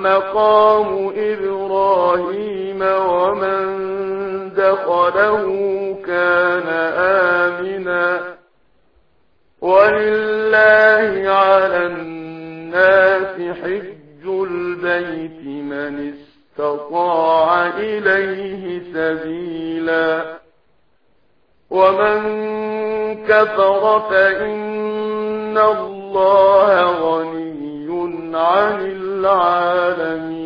مقام إبراهيم ومن دخله كان آمنا ولله على الناس حج البيت من استطاع إليه سبيلا ومن كفر فإن الله غني عن العالمين